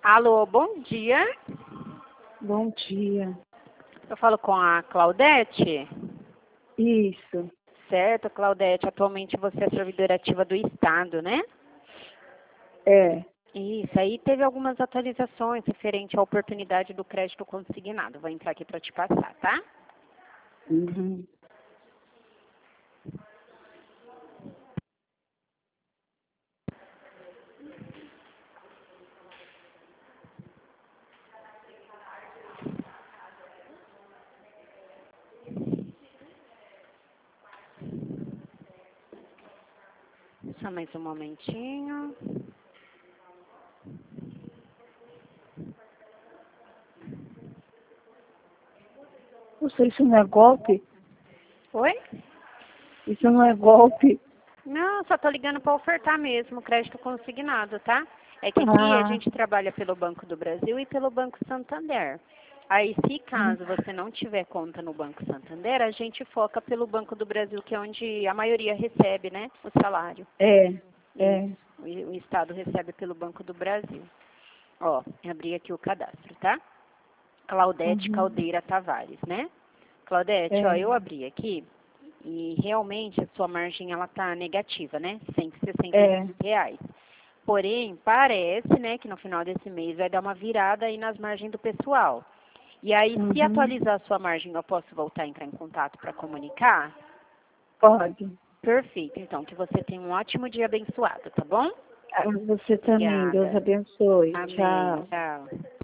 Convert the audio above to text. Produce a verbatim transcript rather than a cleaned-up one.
Alô, bom dia. Bom dia. Eu falo com a Claudete? Isso. Certo, Claudete. Atualmente você é servidora ativa do Estado, né? É. Isso. Aí teve algumas atualizações referente à oportunidade do crédito consignado. Vou entrar aqui para te passar, tá? Uhum. Só mais um momentinho. Nossa, isso não é golpe? Oi? Isso não é golpe? Não, só tô ligando para ofertar mesmo crédito consignado, tá? É que aqui a Ah. gente trabalha pelo Banco do Brasil e pelo Banco Santander. Aí, se caso você não tiver conta no Banco Santander, a gente foca pelo Banco do Brasil, que é onde a maioria recebe, né, o salário. É. É. Isso. O o Estado recebe pelo Banco do Brasil. Ó, abri aqui o cadastro, tá? Claudete Uhum. Caldeira Tavares, né? Claudete, ó, É. eu abri aqui e realmente a sua margem ela tá negativa, né? cento e sessenta É. reais. Porém, parece, né, que no final desse mês vai dar uma virada aí nas margens do pessoal. E aí, se Uhum. atualizar a sua margem, eu posso voltar a entrar em contato para comunicar? Pode. Perfeito. Então, que você tenha um ótimo dia abençoado, tá bom? Ah, você também. Deus Obrigada. abençoe. Amém. Tchau. Tchau.